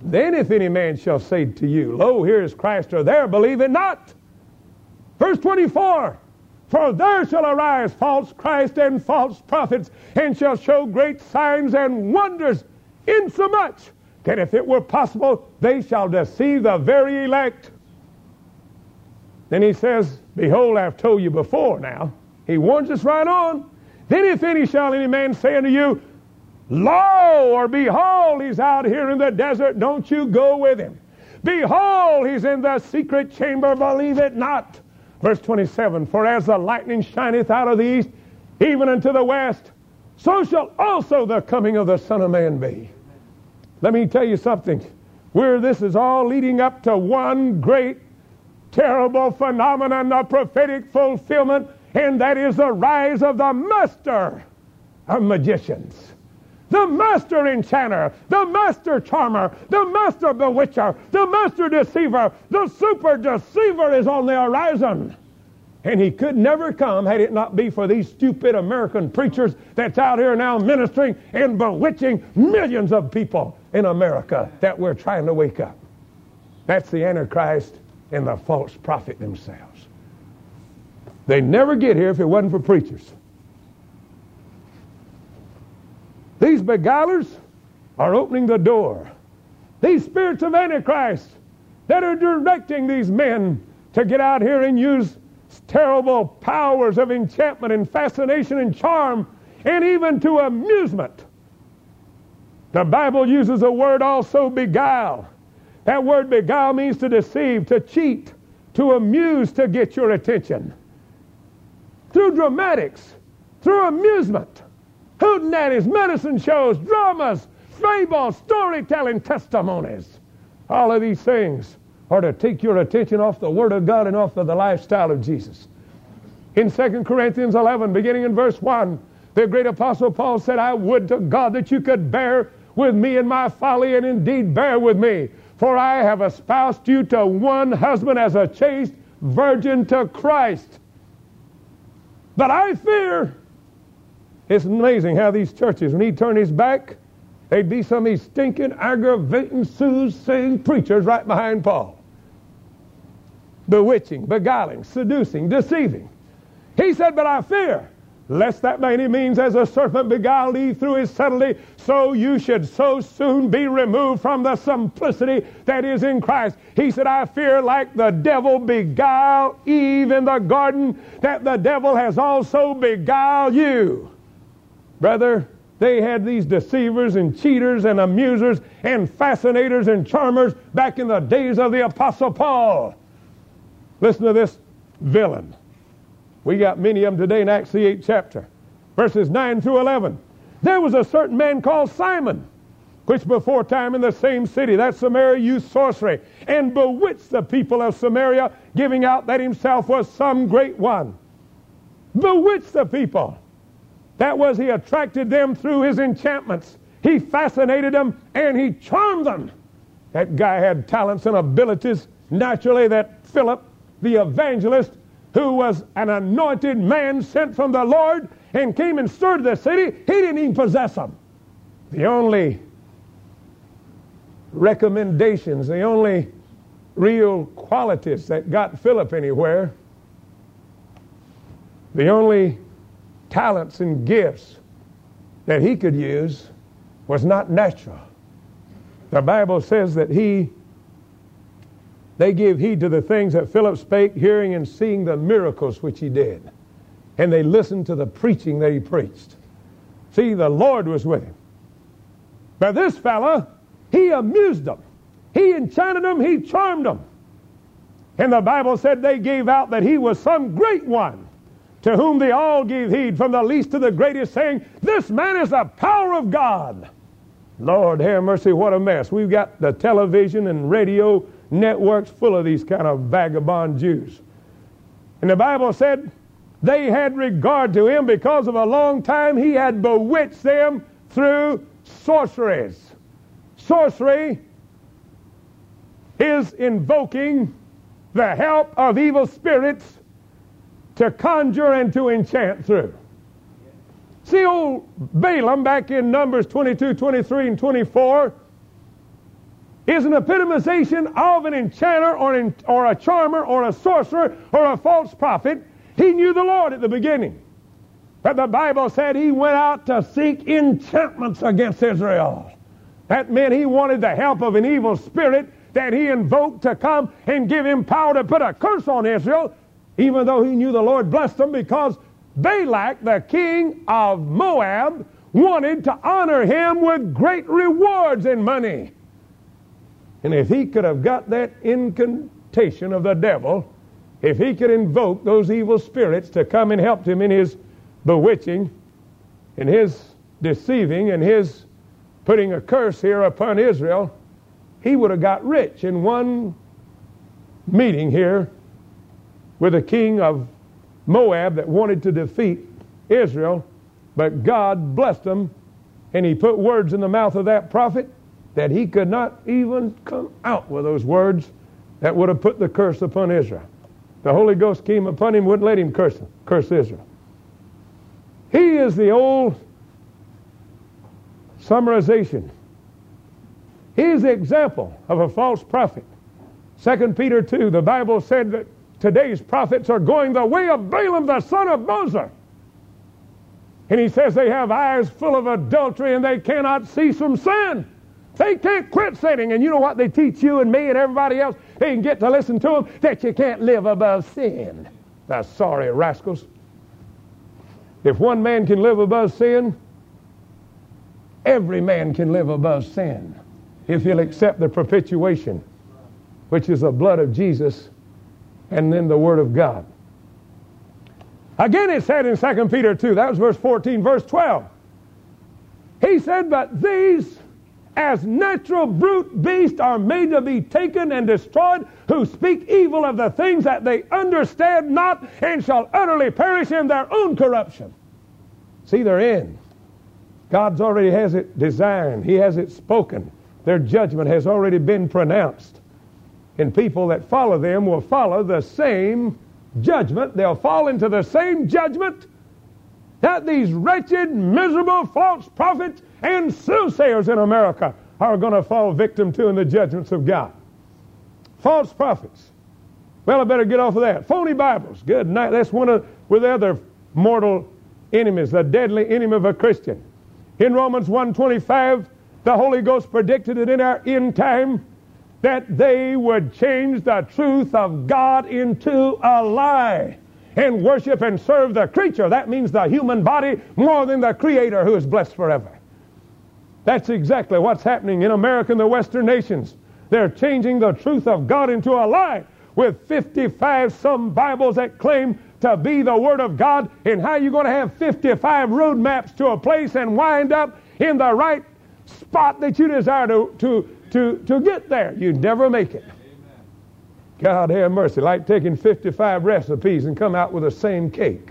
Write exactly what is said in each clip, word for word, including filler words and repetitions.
Then if any man shall say to you, Lo, here is Christ, or there, believe it not. Verse twenty-four, for there shall arise false Christ and false prophets, and shall show great signs and wonders, insomuch that if it were possible, they shall deceive the very elect. Then he says, behold, I've told you before now. He warns us right on. Then if any shall any man say unto you, Lo, or behold, he's out here in the desert, don't you go with him. Behold, he's in the secret chamber, believe it not. Verse twenty-seven, for as the lightning shineth out of the east, even unto the west, so shall also the coming of the Son of Man be. Let me tell you something. Where this is all leading up to one great, terrible phenomenon of prophetic fulfillment, and that is the rise of the master of magicians. The master enchanter, the master charmer, the master bewitcher, the master deceiver, the super deceiver is on the horizon. And he could never come had it not be for these stupid American preachers that's out here now ministering and bewitching millions of people in America that we're trying to wake up. That's the Antichrist and the false prophet themselves. They'd never get here if it wasn't for preachers. These beguilers are opening the door. These spirits of Antichrist that are directing these men to get out here and use terrible powers of enchantment and fascination and charm, and even to amusement. The Bible uses a word also, beguile. That word beguile means to deceive, to cheat, to amuse, to get your attention. Through dramatics, through amusement, hootenannies, medicine shows, dramas, fables, storytelling, testimonies. All of these things are to take your attention off the Word of God and off of the lifestyle of Jesus. In Second Corinthians eleven, beginning in verse one, the great apostle Paul said, I would to God that you could bear with me in my folly, and indeed bear with me. For I have espoused you to one husband as a chaste virgin to Christ. But I fear, it's amazing how these churches, when he turned his back, they'd be some of these stinking, aggravating, soothsaying preachers right behind Paul. Bewitching, beguiling, seducing, deceiving. He said, but I fear, lest that by any means as a serpent beguiled Eve through his subtlety, so you should so soon be removed from the simplicity that is in Christ. He said, I fear like the devil beguiled Eve in the garden, that the devil has also beguiled you. Brother, they had these deceivers and cheaters and amusers and fascinators and charmers back in the days of the Apostle Paul. Listen to this villain. We got many of them today in Acts the eighth chapter, verses nine through eleven. There was a certain man called Simon, which before time in the same city, that Samaria, used sorcery, and bewitched the people of Samaria, giving out that himself was some great one. Bewitched the people. That was, he attracted them through his enchantments. He fascinated them and he charmed them. That guy had talents and abilities, naturally, that Philip, the evangelist, who was an anointed man sent from the Lord and came and stirred the city, he didn't even possess them. The only recommendations, the only real qualities that got Philip anywhere, the only talents and gifts that he could use was not natural. The Bible says that he They gave heed to the things that Philip spake, hearing and seeing the miracles which he did. And they listened to the preaching that he preached. See, the Lord was with him. But this fella, he amused them. He enchanted them. He charmed them. And the Bible said they gave out that he was some great one, to whom they all gave heed, from the least to the greatest, saying, this man is the power of God. Lord have mercy, what a mess. We've got the television and radio networks full of these kind of vagabond Jews. And the Bible said they had regard to him because of a long time he had bewitched them through sorceries. Sorcery is invoking the help of evil spirits to conjure and to enchant through. See, old Balaam back in Numbers twenty-two, twenty-three, and twenty-four, is an epitomization of an enchanter or, an, or a charmer or a sorcerer or a false prophet. He knew the Lord at the beginning. But the Bible said he went out to seek enchantments against Israel. That meant he wanted the help of an evil spirit that he invoked to come and give him power to put a curse on Israel, even though he knew the Lord blessed them, because Balak, the king of Moab, wanted to honor him with great rewards and money. And if he could have got that incantation of the devil, if he could invoke those evil spirits to come and help him in his bewitching, in his deceiving, and his putting a curse here upon Israel, he would have got rich in one meeting here with a king of Moab that wanted to defeat Israel. But God blessed him, and he put words in the mouth of that prophet that he could not even come out with those words that would have put the curse upon Israel. The Holy Ghost came upon him, wouldn't let him curse, curse Israel. He is the old summarization. He is the example of a false prophet. Second Peter two, the Bible said that today's prophets are going the way of Balaam the son of Bosor. And he says they have eyes full of adultery and they cannot cease from sin. They can't quit sinning. And you know what they teach you and me and everybody else? They can get to listen to them, that you can't live above sin. The sorry rascals. If one man can live above sin, every man can live above sin, if he'll accept the propitiation, which is the blood of Jesus and then the Word of God. Again, it said in Second Peter two, that was verse fourteen, verse twelve. He said, but these, as natural brute beasts, are made to be taken and destroyed, who speak evil of the things that they understand not, and shall utterly perish in their own corruption. See, their end. God's already has it designed. He has it spoken. Their judgment has already been pronounced. And people that follow them will follow the same judgment. They'll fall into the same judgment that these wretched, miserable, false prophets and soothsayers in America are going to fall victim to in the judgments of God. False prophets. Well, I better get off of that. Phony Bibles. Good night. That's one of with the other mortal enemies, the deadly enemy of a Christian. In Romans one twenty-five, the Holy Ghost predicted it in our end time that they would change the truth of God into a lie and worship and serve the creature. That means the human body more than the Creator, who is blessed forever. That's exactly what's happening in America and the Western nations. They're changing the truth of God into a lie with fifty-five some Bibles that claim to be the Word of God. And how are you going to have fifty-five road maps to a place and wind up in the right spot that you desire to, to, to, to get there? You'd never make it. Amen. God have mercy. Like taking fifty-five recipes and come out with the same cake.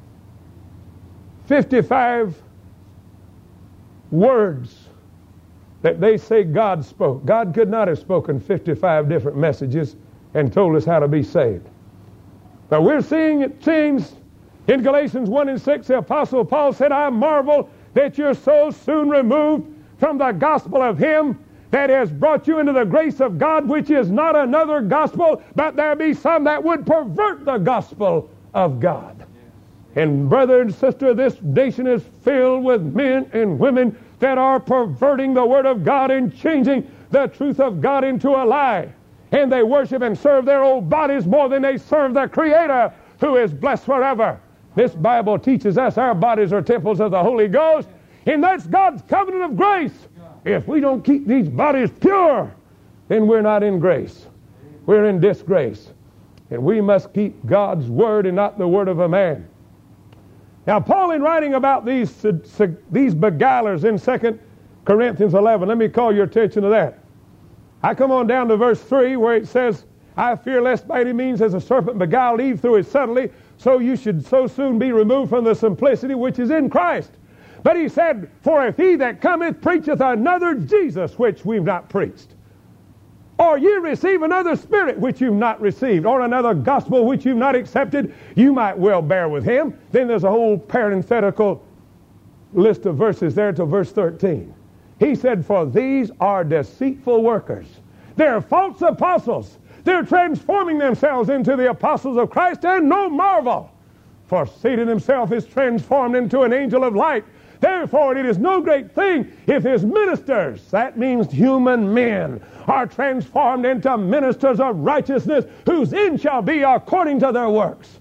fifty-five words that they say God spoke. God could not have spoken fifty-five different messages and told us how to be saved. But we're seeing it changed. In Galatians one and six, the Apostle Paul said, I marvel that you're so soon removed from the gospel of him that has brought you into the grace of God, which is not another gospel, but there be some that would pervert the gospel of God. And brother and sister, this nation is filled with men and women that are perverting the Word of God and changing the truth of God into a lie. And they worship and serve their old bodies more than they serve the Creator, who is blessed forever. This Bible teaches us our bodies are temples of the Holy Ghost, and that's God's covenant of grace. If we don't keep these bodies pure, then we're not in grace. We're in disgrace. And we must keep God's Word and not the word of a man. Now, Paul, in writing about these, these beguilers in Second Corinthians eleven, let me call your attention to that. I come on down to verse three, where it says, I fear lest by any means as a serpent beguiled Eve through his subtlety, so you should so soon be removed from the simplicity which is in Christ. But he said, for if he that cometh preacheth another Jesus, which we've not preached, or ye receive another spirit which you've not received, or another gospel which you've not accepted, you might well bear with him. Then there's a whole parenthetical list of verses there till verse thirteen. He said, for these are deceitful workers. They're false apostles. They're transforming themselves into the apostles of Christ, and no marvel, for Satan himself is transformed into an angel of light. Therefore, it is no great thing if his ministers, that means human men, are transformed into ministers of righteousness, whose end shall be according to their works.